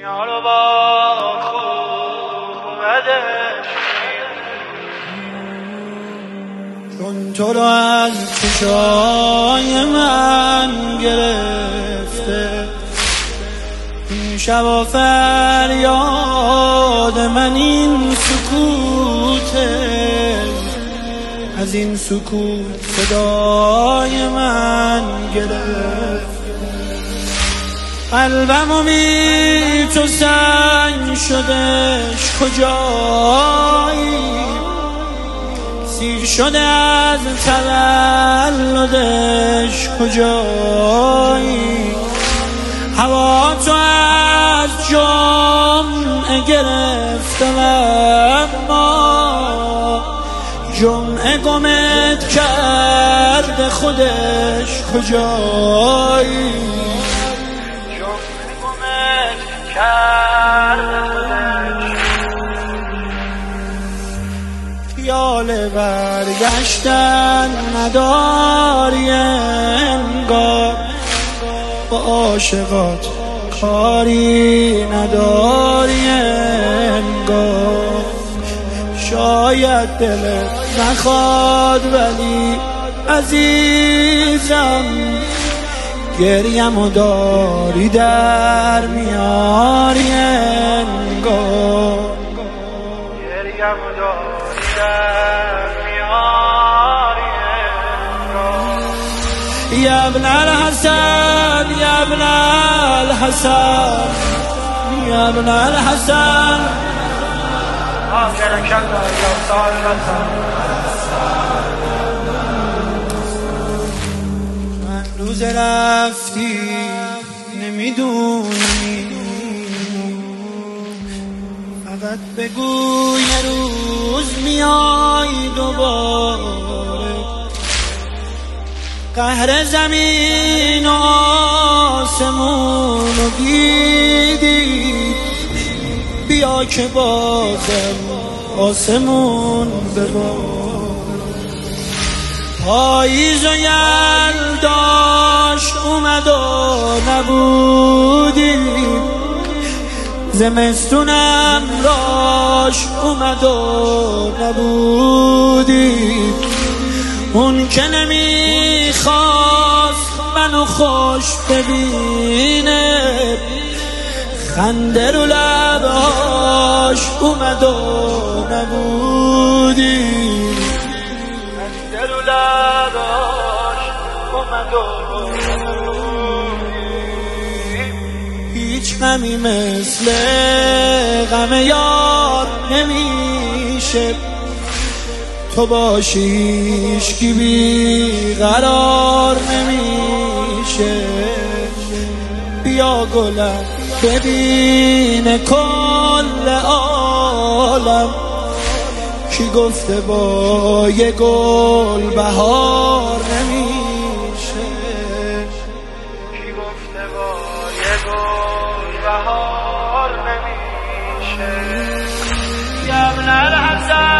دنیا رو با خوب بدش چون تو رو از چشای من گرفته این شب و فریاد من این سکوته از این سکوت صدای من گرفت قلبمو بی تو سنگ شدش کجایی سیر شده از تولدش کجایی هوا تو از جمعه گرفته اما جمعه گمت کرده خودش کجایی جمعه گمت کرده خودش خیال برگشتن نداری انگار با عاشقات کاری نداری انگار شاید دلت نخواد ولی عزیزم گریم داری در میاری انگار گریم داری در میاری انگار یا ابن الحسن یا ابن الحسن یا ابن الحسن من روز رفتی نمیدونی فقط بگو یه روز میای دوباره قهر زمین و آسمون رو دیدی بیا که بازم آسمون ببار پاییز و یلداش اومد و نبودی زمستونم راش اومد و نبودی اون که نمیخواست منو خوش ببینه خنده رو لباش اومد و نبودی خنده رو لباش اومد و نبودی هیچ غمی مثل غم یار نمیشه تو باشی هیچکی بی قرار نمیشه بیا گلم ببین کل عالم کی گفته با یه گل بهار نمیشه کی گفته با یه گل بهار نمیشه یا ابن الحسن